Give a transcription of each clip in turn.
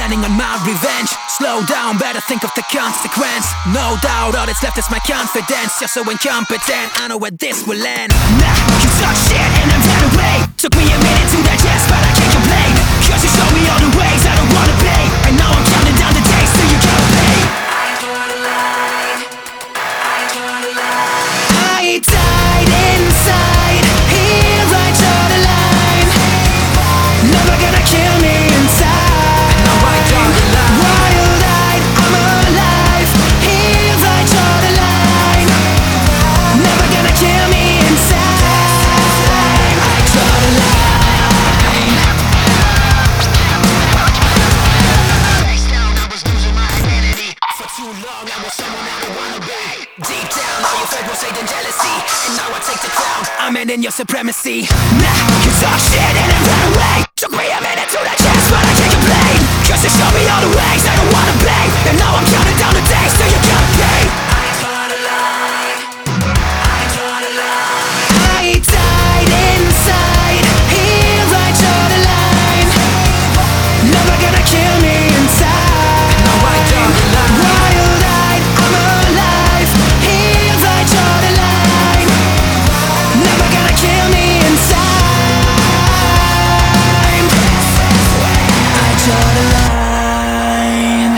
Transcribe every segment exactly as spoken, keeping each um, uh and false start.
planning on my revenge. Slow down, better think of the consequence. No doubt all that's left is my confidence. You're so incompetent, I know where this will end. Nah, you talk shit and I ran away. Took me a minute to digest, but I can't complain, cause you showed me all the ways I don't wanna be. And now I'm counting down the days till you gotta pay. I draw the line, I draw the line. I died inside, here I draw the line. Never gonna kill me inside. Now I draw the line. Wild-eyed, I'm alive, here I draw the line. Never gonna kill me inside. I draw the line. Face down, I was losing my identity. For too long I was someone I don't wanna be. Deep down, all you felt was hate and jealousy. And now I take the crown, I'm ending your supremacy. Nah, you talk shit and then run away. Took me a minute to digest, but I can't complain, cause you showed me all the ways I don't wanna be. And now I'm counting down the days till you gotta pay. I draw the line, I draw the line. I died inside, here I draw the line. Never gonna kill me inside. Now I draw the line. Wild-eyed, I'm alive, here I draw the line. Never gonna kill me inside. Draw the line.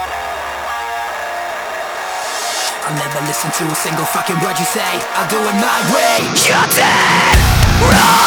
I'll never listen to a single fucking word you say. I'll do it my way. You're dead wrong.